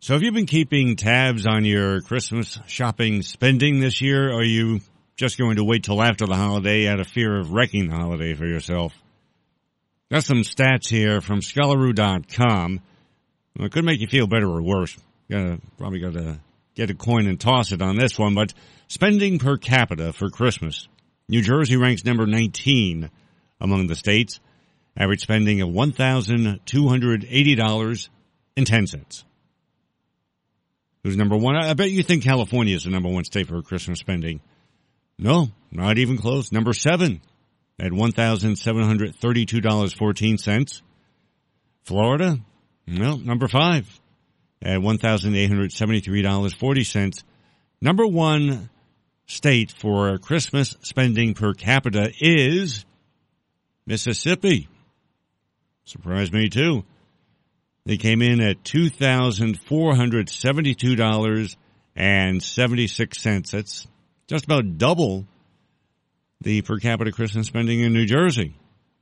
So have you been keeping tabs on your Christmas shopping spending this year, or are you just going to wait till after the holiday out of fear of wrecking the holiday for yourself? Got some stats here from Scholaroo.com. Well, it could make you feel better or worse. Probably got to get a coin and toss it on this one, but spending per capita for Christmas. New Jersey ranks number 19 among the states. Average spending of $1,280.10. Who's number one? I bet you think California is the number one state for Christmas spending. No, not even close. Number 7 at $1,732.14. Florida? No, number 5 at $1,873.40. Number one state for Christmas spending per capita is Mississippi. Surprised me too. They came in at $2,472.76. That's just about double the per capita Christmas spending in New Jersey.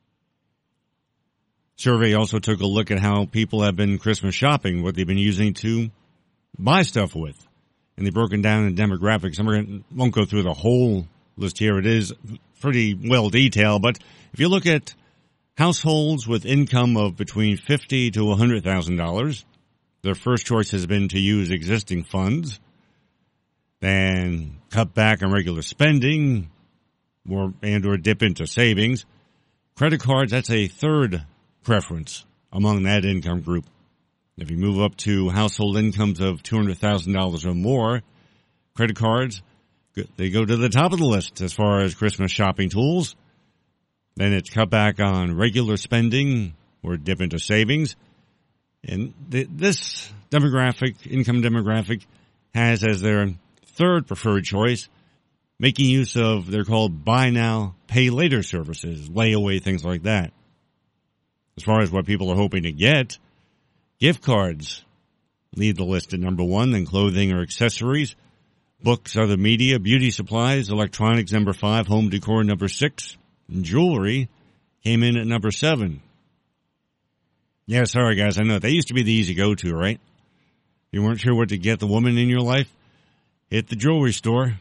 Survey also took a look at how people have been Christmas shopping, what they've been using to buy stuff with. And they've broken down in demographics. I won't go through the whole list here. It is pretty well detailed. But if you look at households with income of between $50,000 to $100,000, their first choice has been to use existing funds, then cut back on regular spending, or dip into savings. Credit cards, that's a third preference among that income group. If you move up to household incomes of $200,000 or more, credit cards, they go to the top of the list as far as Christmas shopping tools. Then it's cut back on regular spending or dip into savings. And this income demographic, has as their third preferred choice making use of, they're called buy now, pay later services, layaway, things like that. As far as what people are hoping to get, gift cards lead the list at number 1, then clothing or accessories, books, other media, beauty supplies, electronics, number 5, home decor, number 6, and jewelry came in at number 7. Yeah, sorry guys, I know. They used to be the easy go-to, right? If you weren't sure what to get the woman in your life, hit the jewelry store.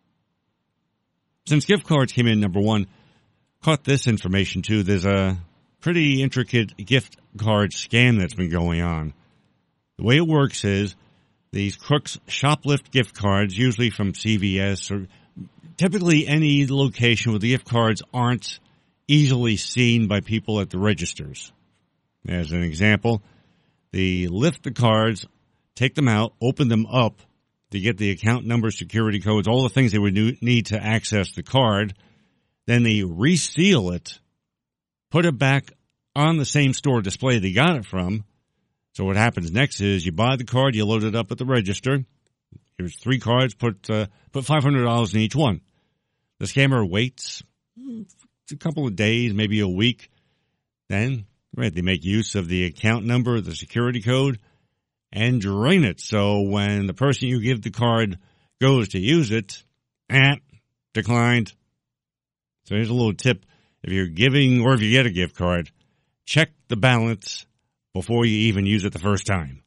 Since gift cards came in number 1, caught this information too. There's a pretty intricate gift card scam that's been going on. The way it works is these crooks shoplift gift cards, usually from CVS or typically any location where the gift cards aren't easily seen by people at the registers. As an example, they lift the cards, take them out, open them up to get the account number, security codes, all the things they would need to access the card. Then they reseal it, put it back on the same store display they got it from. So what happens next is you buy the card, you load it up at the register. Here's 3 cards, put $500 in each one. The scammer waits a couple of days, maybe a week. Then, they make use of the account number, the security code, and drain it. So when the person you give the card goes to use it, declined. So here's a little tip. If you're giving or if you get a gift card, check the balance before you even use it the first time.